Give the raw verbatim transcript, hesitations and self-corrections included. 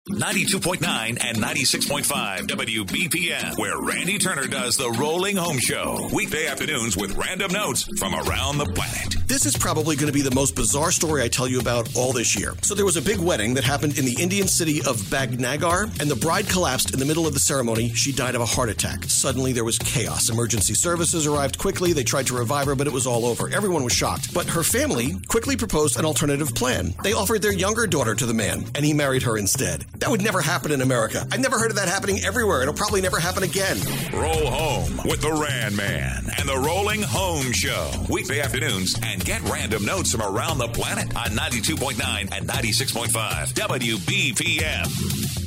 ninety-two point nine and ninety-six point five W B P M, where Randy Turner does the Rolling Home Show. Weekday afternoons with random notes from around the planet. This is probably going to be the most bizarre story I tell you about all this year. So there was a big wedding that happened in the Indian city of Bagnagar, and the bride collapsed in the middle of the ceremony. She died of a heart attack. Suddenly there was chaos. Emergency services arrived quickly. They tried to revive her, but it was all over. Everyone was shocked. But her family quickly proposed an alternative plan. They offered their younger daughter to the man, and he married her instead. That would never happen in America. I've never heard of that happening everywhere. It'll probably never happen again. Roll home with the Rand Man and the Rolling Home Show. Weekday afternoons, and get random notes from around the planet on ninety-two point nine and ninety-six point five W B P M.